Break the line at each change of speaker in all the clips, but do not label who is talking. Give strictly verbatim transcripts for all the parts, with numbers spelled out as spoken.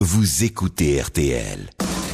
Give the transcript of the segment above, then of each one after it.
Vous écoutez R T L.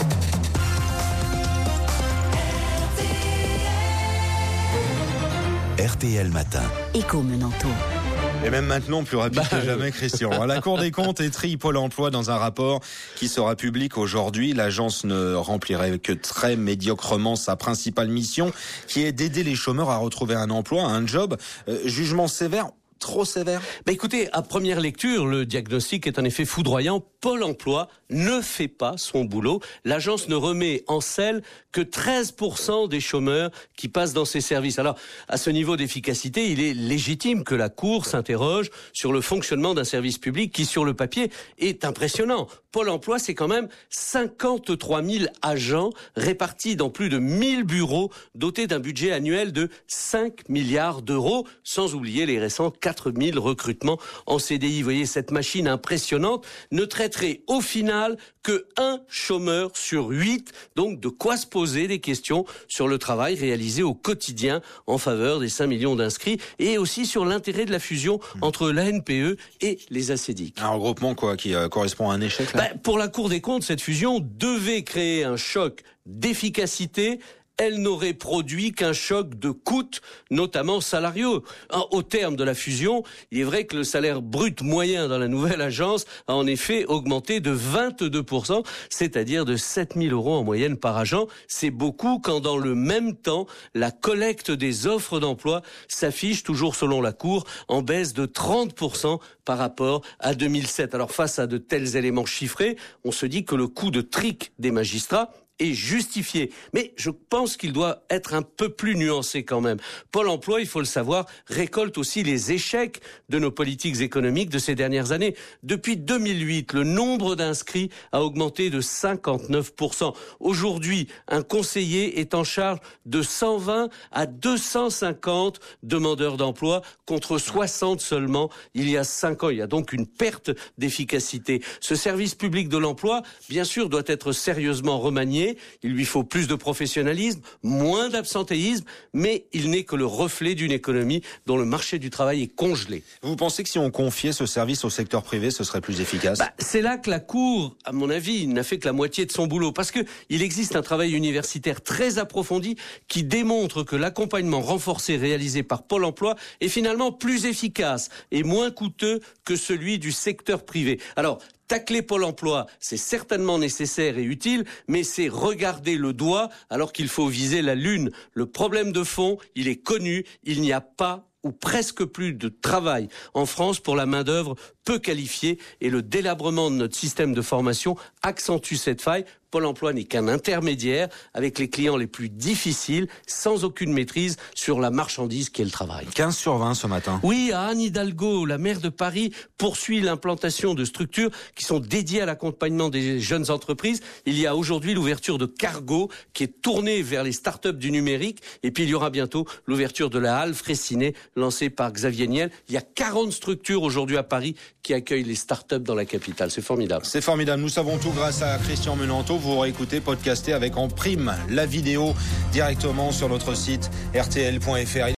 R T L Matin.
Écho Menanto.
Et même maintenant, plus rapide bah, que jamais, Christian. La Cour des comptes étrie Pôle emploi dans un rapport qui sera public aujourd'hui. L'agence ne remplirait que très médiocrement sa principale mission, qui est d'aider les chômeurs à retrouver un emploi, un job. Euh, jugement sévère. Trop sévère?
Bah écoutez, à première lecture, le diagnostic est en effet foudroyant. Pôle emploi ne fait pas son boulot. L'agence ne remet en selle que treize pour cent des chômeurs qui passent dans ses services. Alors, à ce niveau d'efficacité, il est légitime que la Cour s'interroge sur le fonctionnement d'un service public qui, sur le papier, est impressionnant. Pôle emploi, c'est quand même cinquante-trois mille agents répartis dans plus de mille bureaux dotés d'un budget annuel de cinq milliards d'euros, sans oublier les récents quatre mille recrutements en C D I. Vous voyez, cette machine impressionnante ne traiterait au final que un chômeur sur huit. Donc, de quoi se poser des questions sur le travail réalisé au quotidien en faveur des cinq millions d'inscrits et aussi sur l'intérêt de la fusion entre l'A N P E et les A C D I C.
Un regroupement quoi, qui euh, correspond à un échec là
ben, Pour la Cour des comptes, cette fusion devait créer un choc d'efficacité. Elle n'aurait produit qu'un choc de coûts, notamment salariaux. Au terme de la fusion, il est vrai que le salaire brut moyen dans la nouvelle agence a en effet augmenté de vingt-deux pour cent, c'est-à-dire de sept mille euros en moyenne par agent. C'est beaucoup quand dans le même temps, la collecte des offres d'emploi s'affiche, toujours selon la Cour, en baisse de trente pour cent par rapport à deux mille sept. Alors face à de tels éléments chiffrés, on se dit que le coût de trique des magistrats est justifié. Mais je pense qu'il doit être un peu plus nuancé quand même. Pôle emploi, il faut le savoir, récolte aussi les échecs de nos politiques économiques de ces dernières années. Depuis deux mille huit, le nombre d'inscrits a augmenté de cinquante-neuf pour cent. Aujourd'hui, un conseiller est en charge de cent vingt à deux cent cinquante demandeurs d'emploi contre soixante seulement il y a cinq ans. Il y a donc une perte d'efficacité. Ce service public de l'emploi, bien sûr, doit être sérieusement remanié. Il lui faut plus de professionnalisme, moins d'absentéisme, mais il n'est que le reflet d'une économie dont le marché du travail est congelé.
Vous pensez que si on confiait ce service au secteur privé, ce serait plus efficace?
bah, C'est là que la Cour, à mon avis, n'a fait que la moitié de son boulot, parce que il existe un travail universitaire très approfondi qui démontre que l'accompagnement renforcé réalisé par Pôle emploi est finalement plus efficace et moins coûteux que celui du secteur privé. Alors, tacler Pôle emploi, c'est certainement nécessaire et utile, mais c'est regarder le doigt alors qu'il faut viser la lune. Le problème de fond, il est connu, il n'y a pas ou presque plus de travail en France pour la main-d'œuvre peu qualifiée et le délabrement de notre système de formation accentue cette faille. Pôle emploi n'est qu'un intermédiaire avec les clients les plus difficiles, sans aucune maîtrise sur la marchandise qui est le travail.
quinze sur vingt ce matin.
Oui, à Anne Hidalgo, la maire de Paris poursuit l'implantation de structures qui sont dédiées à l'accompagnement des jeunes entreprises. Il y a aujourd'hui l'ouverture de Cargo qui est tournée vers les startups du numérique. Et puis il y aura bientôt l'ouverture de la Halle Fraissinet lancée par Xavier Niel. Il y a quarante structures aujourd'hui à Paris qui accueillent les startups dans la capitale. C'est formidable.
C'est formidable. Nous savons tout grâce à Christian Menanto. Vous réécoutez, podcastez avec en prime la vidéo directement sur notre site r t l point f r.